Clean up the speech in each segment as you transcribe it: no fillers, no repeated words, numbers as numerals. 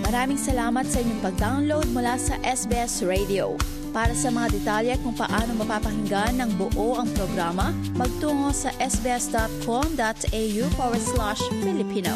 Maraming salamat sa inyong pag-download mula sa SBS Radio. Para sa mga detalye kung paano mapapakinggan ng buo ang programa, magtungo sa sbs.com.au/Filipino.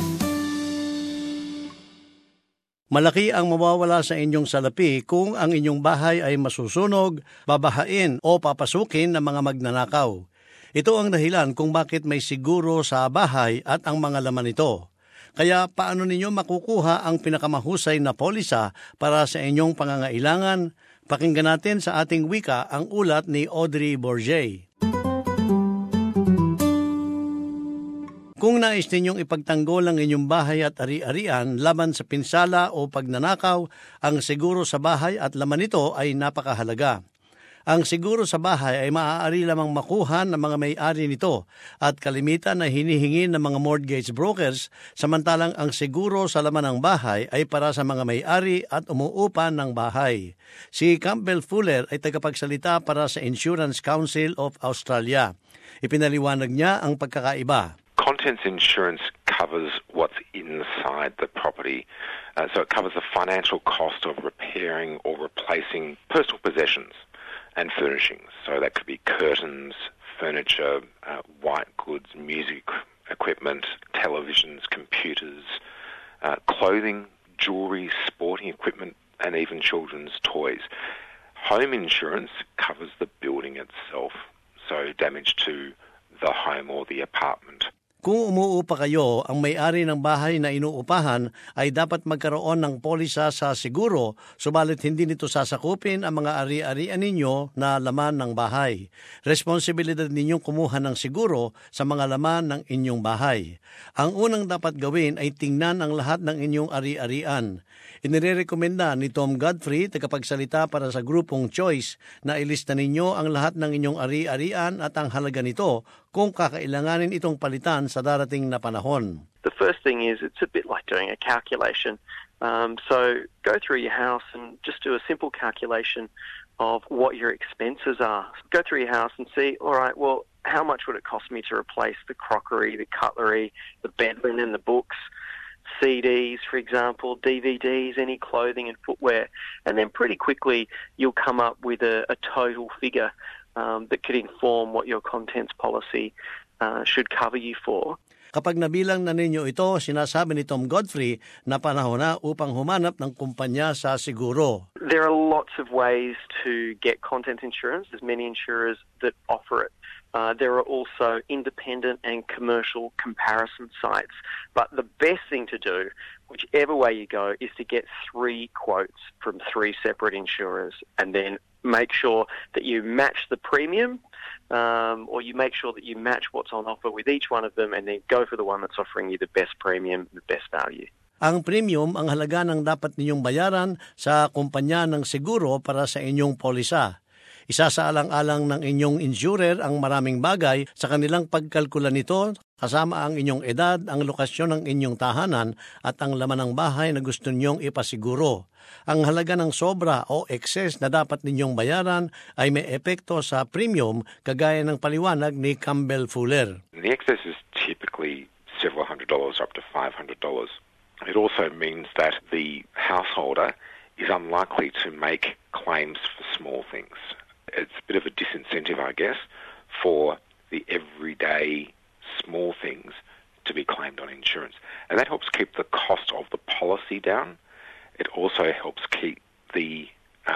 Malaki ang mawawala sa inyong salapi kung ang inyong bahay ay masusunog, babahain o papasukin ng mga magnanakaw. Ito ang dahilan kung bakit may seguro sa bahay at ang mga laman nito. Kaya paano ninyo makukuha ang pinakamahusay na polisa para sa inyong pangangailangan? Pakinggan natin sa ating wika ang ulat ni Audrey Bourget. Kung nais ninyong ipagtanggol ang inyong bahay at ari-arian laban sa pinsala o pagnanakaw, ang seguro sa bahay at laman nito ay napakahalaga. Ang seguro sa bahay ay maaari lamang makuha ng mga may-ari nito at kalimitan na hinihingi ng mga mortgage brokers, samantalang ang seguro sa laman ng bahay ay para sa mga may-ari at umuupa ng bahay. Si Campbell Fuller ay tagapagsalita para sa Insurance Council of Australia. Ipinaliwanag niya ang pagkakaiba. Contents insurance covers what's inside the property. So it covers the financial cost of repairing or replacing personal possessions and furnishings. So that could be curtains, furniture, white goods, music equipment, televisions, computers, clothing, jewelry, sporting equipment, and even children's toys. Home insurance covers the building itself, so damage to the home or the apartment. Kung umuupa kayo, ang may-ari ng bahay na inuupahan ay dapat magkaroon ng polisa sa seguro, subalit hindi nito sasakupin ang mga ari-arian ninyo na laman ng bahay. Responsibilidad ninyong kumuha ng seguro sa mga laman ng inyong bahay. Ang unang dapat gawin ay tingnan ang lahat ng inyong ari-arian. Inirekomenda ni Tom Godfrey, tagapagsalita para sa grupong Choice, na ilista ninyo ang lahat ng inyong ari-arian at ang halaga nito kung kakailanganin itong palitan sa darating na panahon. The first thing is it's a bit like doing a calculation. So go through your house and just do a simple calculation of what your expenses are. Go through your house and see, all right, well, how much would it cost me to replace the crockery, the cutlery, the bed linen, the books, CDs, for example, DVDs, any clothing and footwear, and then pretty quickly you'll come up with a total figure that could inform what your contents policy should cover you for. Kapag nabilang na ninyo ito, sinasabi ni Tom Godfrey na panahon na upang humanap ng kumpanya sa seguro. There are lots of ways to get content insurance. There's many insurers that offer it. There are also independent and commercial comparison sites. But the best thing to do, whichever way you go, is to get 3 quotes from 3 separate insurers and then make sure that you match the premium or you make sure that you match what's on offer with each one of them and then go for the one that's offering you the best premium, the best value. Ang premium ang halaga ng dapat ninyong bayaran sa kumpanya ng seguro para sa inyong polisa. Isasaalang-alang ng inyong insurer ang maraming bagay sa kanilang pagkalkula nito, kasama ang inyong edad, ang lokasyon ng inyong tahanan at ang laman ng bahay na gusto ninyong ipasiguro. Ang halaga ng sobra o excess na dapat ninyong bayaran ay may epekto sa premium, kagaya ng paliwanag ni Campbell Fuller. The excess is typically several $100 up to $500. It also means that the householder is unlikely to make claims for small things. It's a bit of a disincentive, I guess, for the everyday small things to be claimed on insurance. And that helps keep the cost of the policy down. It also helps keep the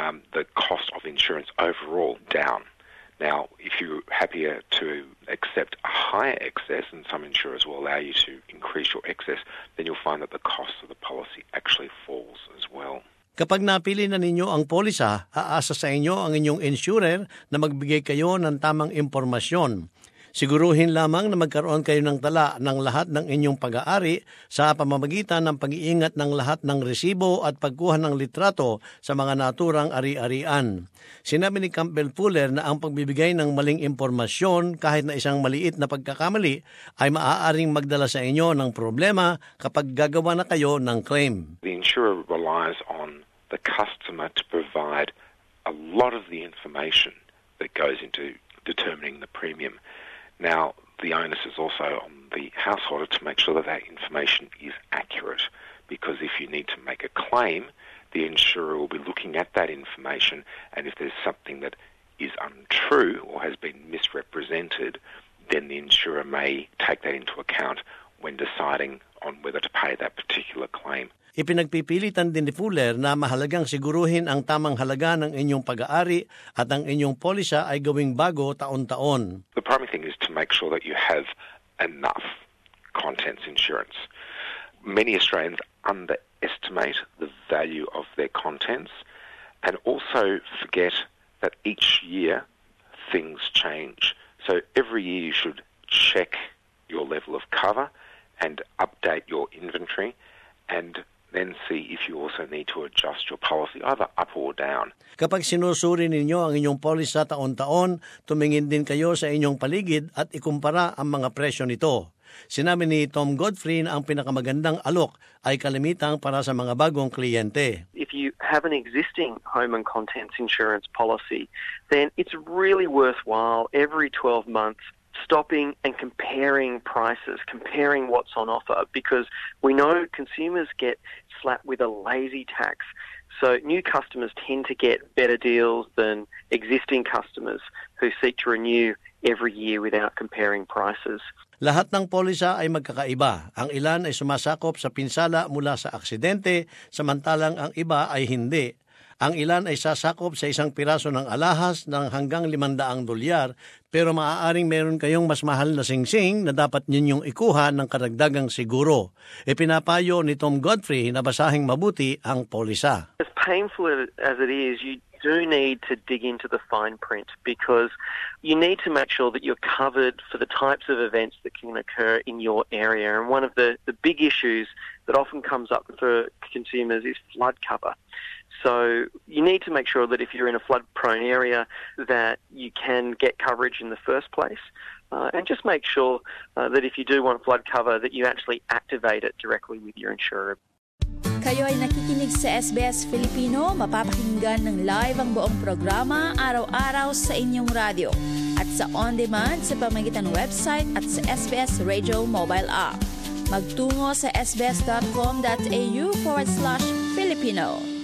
cost of insurance overall down. Now, if you're happier to accept a higher excess, and some insurers will allow you to increase your excess, then you'll find that the cost of the policy actually falls as well. Kapag napili na ninyo ang polisa, aasa sa inyo ang inyong insurer na magbigay kayo ng tamang impormasyon. Siguruhin lamang na magkaroon kayo ng tala ng lahat ng inyong pag-aari sa pamamagitan ng pag-iingat ng lahat ng resibo at pagkuha ng litrato sa mga naturang ari-arian. Sinabi ni Campbell Fuller na ang pagbibigay ng maling impormasyon kahit na isang maliit na pagkakamali ay maaaring magdala sa inyo ng problema kapag gagawa na kayo ng claim. The insurer relies on the customer to provide a lot of the information that goes into determining the premium. Now, the onus is also on the householder to make sure that that information is accurate, because if you need to make a claim, the insurer will be looking at that information, and if there's something that is untrue or has been misrepresented, then the insurer may take that into account when deciding on whether to pay that particular claim. Ipinagpipilitan din ni Fuller na mahalagang siguruhin ang tamang halaga ng inyong pag-aari at ang inyong polisa ay gawing bago taon-taon. The primary thing is to make sure that you have enough contents insurance. Many Australians underestimate the value of their contents and also forget that each year things change. So every year you should check your level of cover and update your inventory and then see if you also need to adjust your policy either up or down. Kapag sinusuri ninyo ang inyong polisa taon-taon, tumingin din kayo sa inyong paligid at ikumpara ang mga presyo nito. Sinabi ni Tom Godfrey na ang pinakamagandang alok ay kalimitang para sa mga bagong kliyente. If you have an existing home and contents insurance policy, then it's really worthwhile every 12 months stopping and comparing prices, comparing what's on offer, because we know consumers get slapped with a lazy tax. So new customers tend to get better deals than existing customers who seek to renew every year without comparing prices. Lahat ng polisa ay magkakaiba. Ang ilan ay sumasakop sa pinsala mula sa aksidente, samantalang ang iba ay hindi. Ang ilan ay sasakop sa isang piraso ng alahas ng hanggang $500, pero maaaring meron kayong mas mahal na singsing na dapat ninyong ikuha ng karagdagang siguro. Ipinapayo ni Tom Godfrey na basahing mabuti ang polisa. As painful as it is, you do need to dig into the fine print, because you need to make sure that you're covered for the types of events that can occur in your area. And one of the big issues that often comes up for consumers is flood cover. So you need to make sure that if you're in a flood-prone area that you can get coverage in the first place. And just make sure that if you do want flood cover, that you actually activate it directly with your insurer. Kayo ay nakikinig sa SBS Filipino, mapapakinggan ng live ang buong programa araw-araw sa inyong radyo at sa on-demand sa pamamagitan ng website at sa SBS Radio mobile app. Magtungo sa sbs.com.au/Filipino.